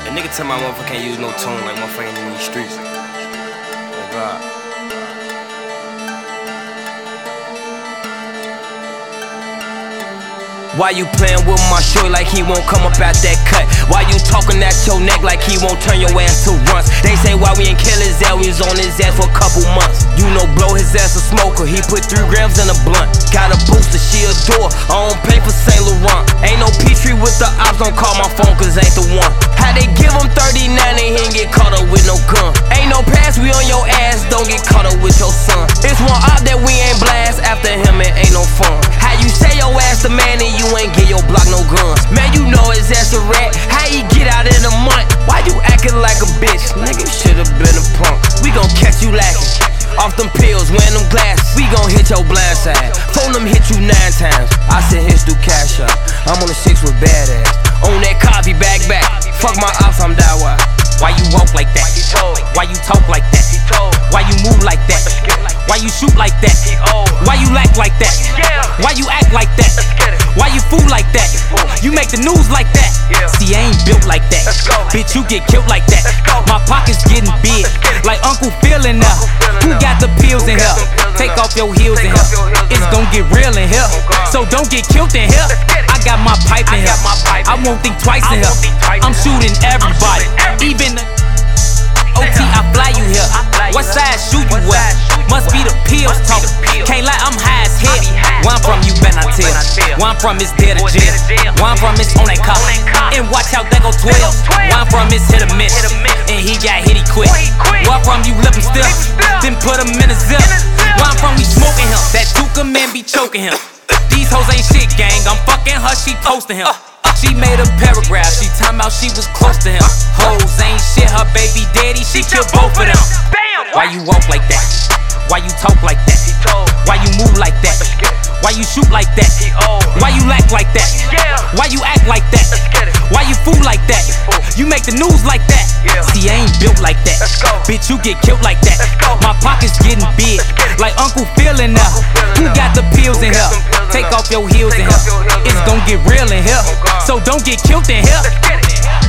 A nigga tell my motherfucker can't use no tone like motherfucker ain't in these streets. Oh God. Why you playin' with my shorty like he won't come up out that cut? Why you talking at your neck like he won't turn your ass to runts? They say why we ain't kill his ass, we was on his ass for a couple months. You know blow his ass a smoker, he put 3 grams in a blunt. Got a booster, she adore, I don't pay for Saint Laurent. Ain't no Petrie with the ops, don't call my phone cause ain't the one. How they give him 39 and he ain't get caught up with no gun. Ain't no pass, we on your ass, don't get caught up with your son. It's one op that we ain't blast, after him it ain't no fun. How you say your ass the man and you ain't get your block no guns? Man, you know his ass a rat, how he get out in a month? Why you acting like a bitch? Nigga should've been a punk. We gon' catch you lacking off them pills, wearing them glasses. We gon' hit your blind side. Phone them hit you 9 times. I send hits through cash up. I'm on the 6 with badass. On that coffee back. Fuck my ops, I'm die why. Why you walk like that? Why you talk like that? Why you move like that? Why you shoot like that? Why you act like that? Why you act like that? Why you fool like that? You make the news like that. See, I ain't built like that. Bitch, you get killed like that. My pockets getting big, like Uncle Phil in there. Who got the pills in here? Take off your heels in here. It's gon' get real in here, so don't get killed in here. I got my pipe in here, I won't think twice in here. I'm shooting everybody, even the OT, I fly you here. What side shoot you at? Must be the pills talking. Can't lie, I'm high as hell. Where I'm from, you better not tell. Where I'm from, it's dead to jail. Where I'm from, it's on that car. And watch out, there go 12. Where I'm from, it's hit or miss. And he got hit, he quit. Where I'm from, you left him still. Then put him in a zip. Where I'm from, we smoking him. That Tuka man be choking him. These hoes ain't shit, gang. I'm fucking her, she posting him. She made a paragraph, she talking about she was close to him. Hoes ain't shit, her baby daddy, she killed both of them. Why you walk like that? Why you talk like that? Why you move like that? Why you shoot like that? Why you act like that? Why you act like that? Why you fool like that? You make the news like that. See, I ain't built like that. Bitch, you get killed like that. My pockets getting big, like Uncle Phil in there. Who got the pills in here? Take off your heels in here. It's gon' get real in here, so don't get killed in here.